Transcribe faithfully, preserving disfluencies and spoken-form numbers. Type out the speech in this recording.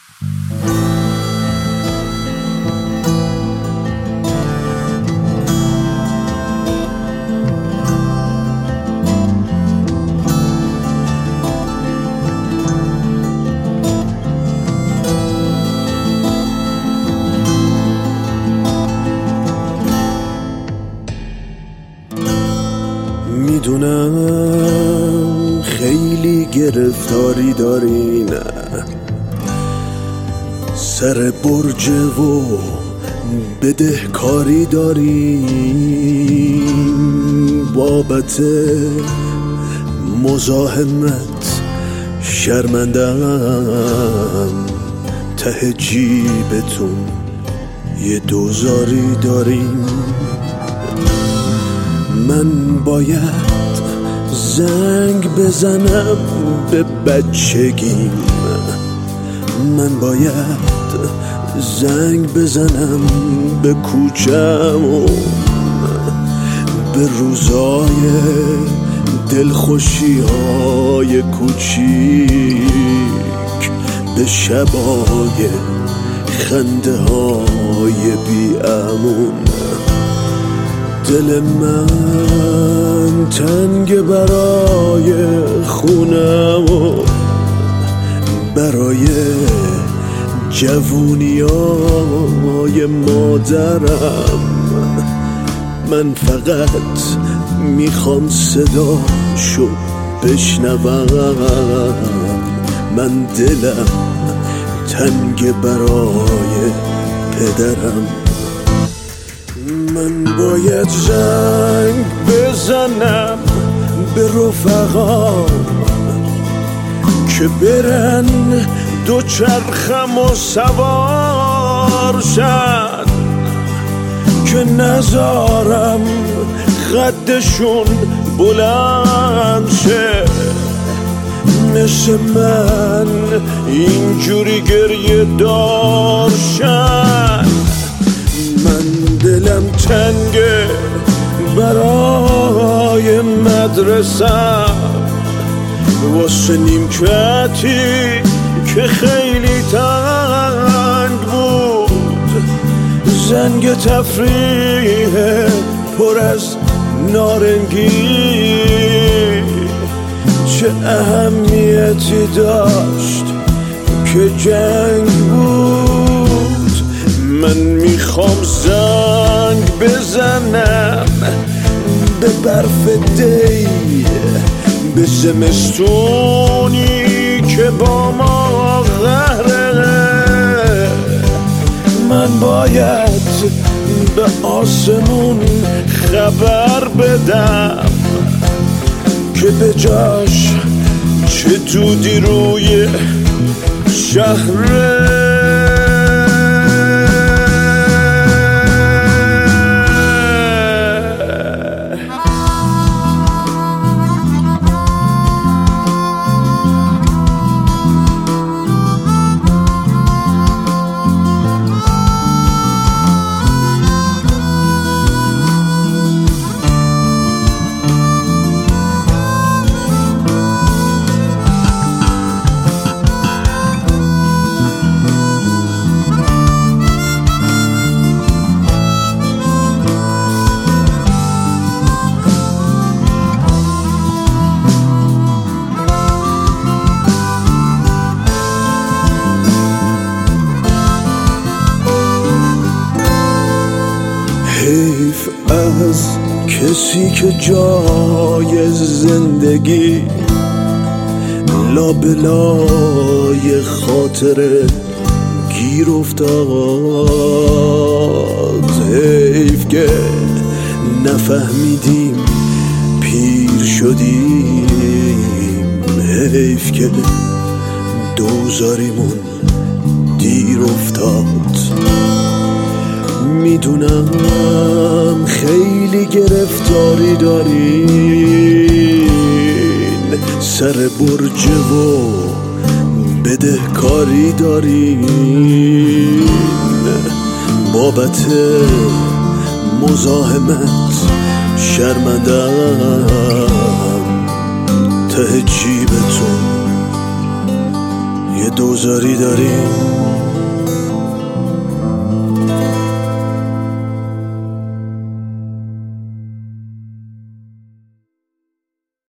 میدونم خیلی گرفتاری داری، نه سر برج و بدهکاری داری، بابت مزاحمت شرمندم، ته جیبتون یه دوزاری داریم. من باید زنگ بزنم به بچگیم، من باید زنگ بزنم به کوچمون، به روزای دلخوشی های کوچیک، به شبای خنده های بی امون. دل من تنگ برای خونم و برای جوونیای مادرم. من فقط میخوام صداشو بشنوم، من دلم تنگ برای پدرم. من باید زنگ بزنم به رفقا که برن دو چرخم و سوار شن، که نذارم خدشون بلند شه، مثل من اینجوری گریه دار شن. من دلم تنگه برای مدرسم، واسه نیمکتی که خیلی تنگ بود، زنگ تفریح پر از نارنگی چه اهمیتی داشت که جنگ بود. من میخوام زنگ بزنم به برف دی، به زمستونی که با ما قهره. من باید به آسمون خبر بدم که به جاش چه دودی روی شهره. حیف از کسی که جای زندگی لابلای خاطره گیر افتاد. حیف که نفهمیدیم پیر شدیم، حیف که دوزاریمون دیر افتاد. میدونم خیلی گرفتاری دارین، سر برج و بدهکاری دارین، بابت مزاحمت شرمندم، ته جیبتون یه دوزاری داریم